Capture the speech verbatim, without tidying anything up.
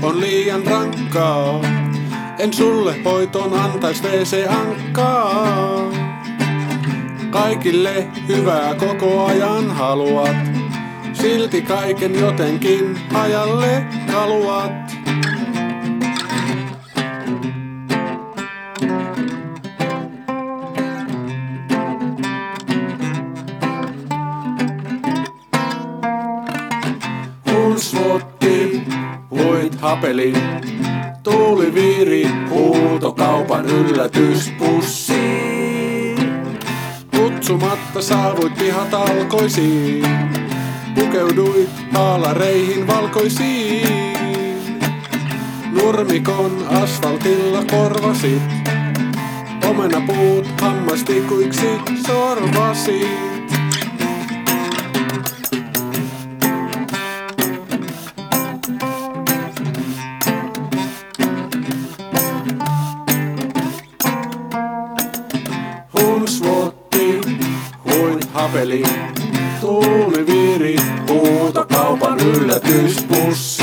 on liian rankkaa. En sulle hoitoon antais wc-ankkaa. Kaikille hyvää koko ajan haluat, silti kaiken jotenkin ajalle haluat. Hunsvotti, huit hapeli, tuuli viiri, huutokaupan yllätyspussi. Kutsumatta saavuit pihatalkoisiin, pukeuduit haalareihin valkoisiin. Nurmikon asfaltilla korvasit, omenapuut hammastikuiksi sorvasit. Hunsvotti, huit hapeli, tuuli viiri, huutokaupan yllätyspussi.